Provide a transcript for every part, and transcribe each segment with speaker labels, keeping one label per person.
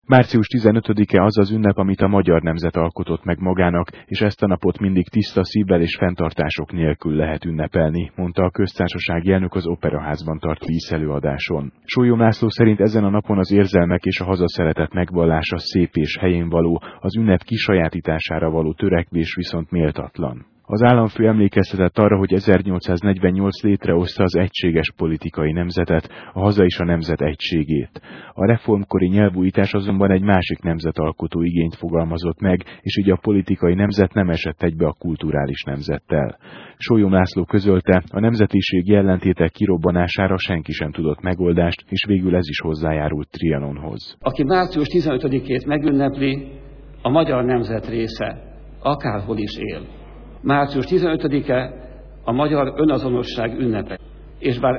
Speaker 1: Március 15-e az az ünnep, amit a magyar nemzet alkotott meg magának, és ezt a napot mindig tiszta szívvel és fenntartások nélkül lehet ünnepelni, mondta a köztársasági elnök az Operaházban tart díszelőadáson. Sólyom László szerint ezen a napon az érzelmek és a hazaszeretet megvallása szép és helyén való, az ünnep kisajátítására való törekvés viszont méltatlan. Az államfő emlékeztetett arra, hogy 1848 létrehozta az egységes politikai nemzetet, a haza és a nemzet egységét. A reformkori nyelvújítás azonban egy másik nemzetalkotó igényt fogalmazott meg, és így a politikai nemzet nem esett egybe a kulturális nemzettel. Sólyom László közölte, a nemzetiség ellentétek kirobbanására senki sem tudott megoldást, és végül ez is hozzájárult Trianonhoz.
Speaker 2: Aki március 15-ét megünnepli, a magyar nemzet része, akárhol is él. Március 15-e a magyar önazonosság ünnepe. És bár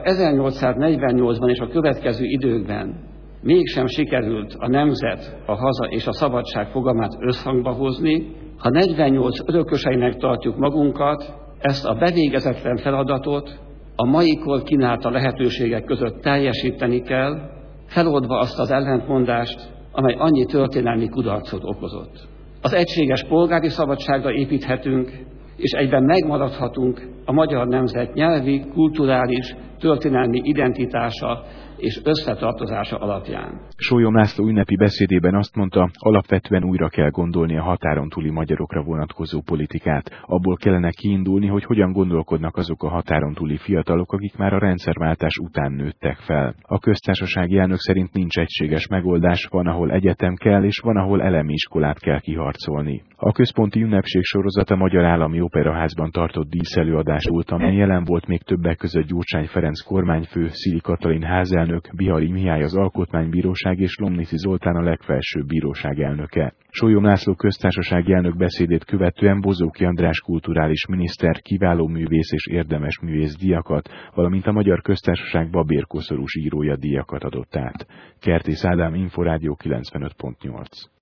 Speaker 2: 1848-ban és a következő időkben mégsem sikerült a nemzet, a haza és a szabadság fogalmát összhangba hozni, ha 48 örököseinek tartjuk magunkat, ezt a bevégezetlen feladatot a mai kor kínálta lehetőségek között teljesíteni kell, feloldva azt az ellentmondást, amely annyi történelmi kudarcot okozott. Az egységes polgári szabadságra építhetünk, és egyben megmaradhatunk a magyar nemzet nyelvi, kulturális, történelmi identitása és összetartozása alapján.
Speaker 1: Sólyom László ünnepi beszédében azt mondta, alapvetően újra kell gondolni a határon túli magyarokra vonatkozó politikát. Abból kellene kiindulni, hogy hogyan gondolkodnak azok a határon túli fiatalok, akik már a rendszerváltás után nőttek fel. A köztársasági elnök szerint nincs egységes megoldás, van, ahol egyetem kell, és van, ahol elemi iskolát kell kiharcolni. A központi ünnepség sorozat a Magyar Állami Operaházban tartott díszelőadás volt, amelyen jelen volt még többek között Gyurcsány Ferenc kormányfő, Szili Katalin házelnök, Bihari Mihály az Alkotmánybíróság és Lomnici Zoltán a legfelsőbb bíróság elnöke. Sólyom László köztársasági elnök beszédét követően Bozóki András kulturális miniszter, kiváló művész és érdemes művész díjakat, valamint a Magyar Köztársaság babérkoszorús írója díjakat adott át. Kertész Ádám, Inforádió 95.8.